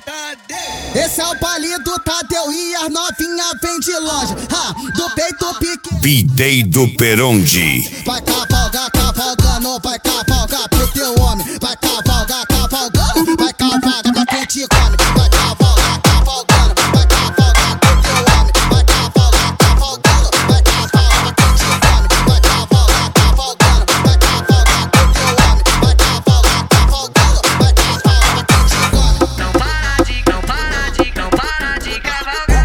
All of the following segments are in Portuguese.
Esse é o baile do Tadeu e as novinha vem de longe. Do peito pique. Bidei do Peronde. Vai cavalgar, cavalgando, vai cavalgar pro teu homem. Vai cavalgar, cavalgando, vai cavalgar pra quem te come. Vai cavalgar, cavalgando, vai cavalgar pro teu homem. Vai cavalgar, cavalgando, vai cavalgar pra quem te come. Vai cavalgar, cavalgando, vai cavalgar pro teu homem. Vai cavalgar, cavalgando, vai cavalgar pra quem te come. Não para de cavalgar. Não para de cavalgar.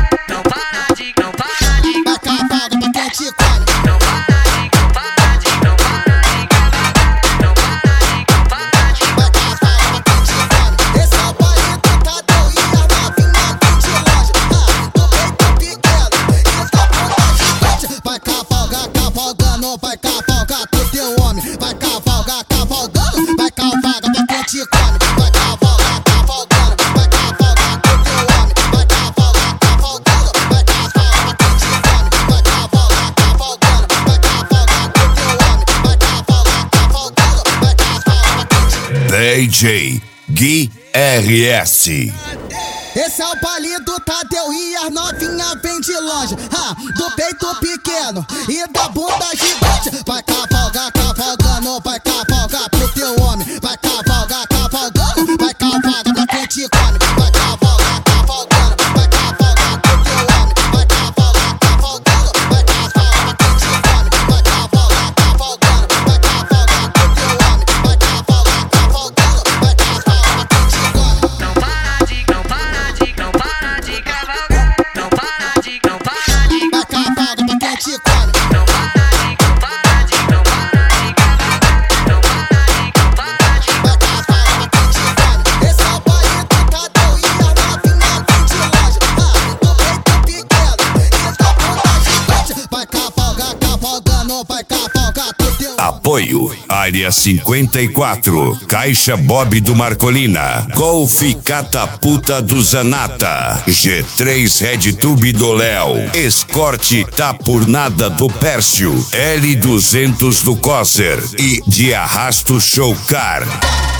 Vai cavalgar pra quem te come. Não para de cavalgar. Não para de cavalgar. Não para de cavalgar. Vai cavalgar pra quem te come. Esse é o baile do Tadeu e as novinha vem de longe. Do peito pequeno e da bunda gigante. Vai cavalgar, cavalgando, vai cavalgar pro teu homem. Vai cavalgar, cavalgando, vai cavalgar pra quem te come. Vai cavalgar, cavalgando, vai cavalgar pro teu homem. Vai cavalgar, cavalgando, vai cavalgar pra quem te come. Vai cavalgar, cavalgando, vai cavalgar pro teu homem. Vai cavalgar, cavalgando, vai cavalgar pra quem te come. DJ Gui RS. Esse é o baile do Tadeu e as novinha vem de longe. Do peito pequeno e da bunda gigante. Vai cavalgar, cavalgando, vai cavalgar pro teu homem. Vai cavalgar, cavalgando, vai cavalgar pra quem te come. Vai cavalgar, cavalgando, vai cavalgar pro teu homem. Vai cavalgar, cavalgando, vai cavalgar pra quem te come. Vai cavalgar, cavalgando, vai cavalgar pro teu homem. Vai cavalgar, cavalgando, vai cavalgar pra quem te come. Não para de cavalgar. Não para de cavalgar. Não para de cavalgar. Vai cavalgar pra quem te come. Não para de cavalgar. Não para de cavalgar. Não para de cavalgar. Vai cavalgar pra quem te come. Esse é o baile do Tadeu e as novinha vem de longe. Do peito pequeno e da bunda gigante. Vai cavalgar, cavalgando, vai cavalgar pro teu. Apoio Área 54, Caixa Bob do Marcolina, Golf Catapulta do Zanata, G3 RedTube do Léo, Escorte Tapurnada do Pércio, L200 do Cosser e de Arrasto Showcar.